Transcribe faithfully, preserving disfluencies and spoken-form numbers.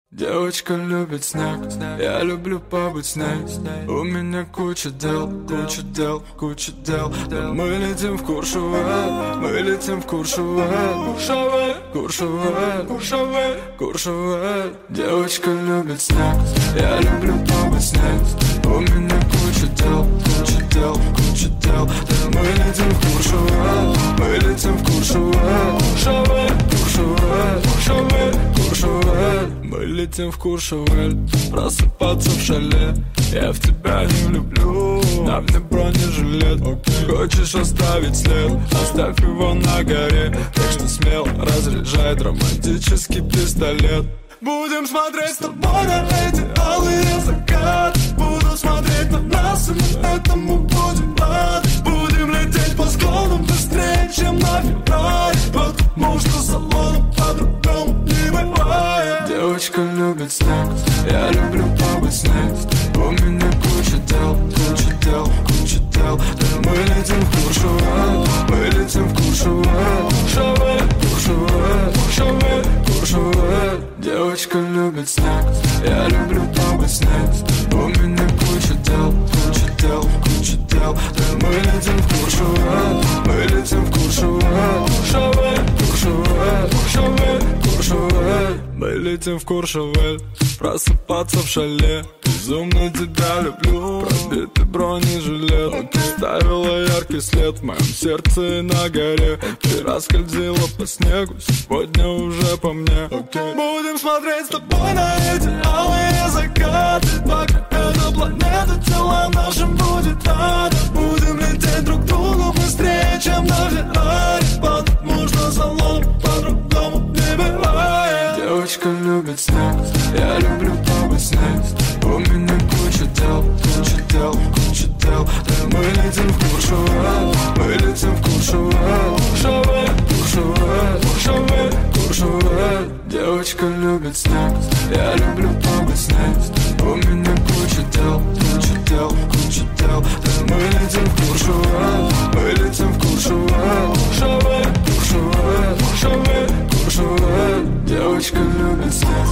Девочка любит снег, я люблю побыть с ней. У меня куча дел, куча дел, куча дел. Мы летим в Куршавель, мы летим в Куршавель, Куршавель, Куршавель, Куршавель, Куршавель. Девочка любит снег, я люблю побыть с ней. У меня куча дел, куча дел, куча дел. Мы летим в Куршавель, мы летим в Куршавель, Куршавель, Куршавель, Куршавель, Куршавель. Мы летим в Куршавель, просыпаться в шале. Я в тебя не влюблю, на мне бронежилет. okay. Хочешь оставить след, оставь его на горе. Так что смело разряжает романтический пистолет. Будем смотреть с тобой на эти алые закаты. Буду смотреть на нас, и мы этому будем рады. Будем лететь по склонам быстрее, чем на Феррари. Потому что салоном по-другому не бывает. Девочка любит снег, я люблю побыть с ней. У меня куча дел, куча дел, куча дел. Мы летим в Куршавель, мы летим в Куршавель, Куршавель, Куршавель, Куршавель, Куршавель. Девочка любит снег, я люблю побыть с ней. У меня куча дел, куча дел, куча дел. Мы летим в Куршавель, мы летим в Куршавель, Куршавель, Куршавель, Куршавель, Куршавель. Мы летим в Куршавель, просыпаться в шале. Безумно тебя люблю, пробитый бронежилет. okay. Ставила яркий след в моем сердце и на горе. Вчера скользила по снегу, сегодня уже по мне. okay. Будем смотреть с тобой на эти алые закаты. Пока эта планета телом нашим будет рада. Будем лететь друг к другу быстрее, чем на Феррари. Потому что салон по-другому не бывает. Девочка любит снег, я люблю побыть с ней. У меня куча дел, куча дел, куча дел. Мы летим в Куршавель, мы летим в Куршавель, Куршавель, Куршавель, Куршавель, Куршавель. Девочка любит снег, я люблю побыть с ней. У меня куча дел, куча дел, куча дел. Мы летим в Куршавель, мы летим в Куршавель, Куршавель, Куршавель, Куршавель, Куршавель. Девочка любит снег.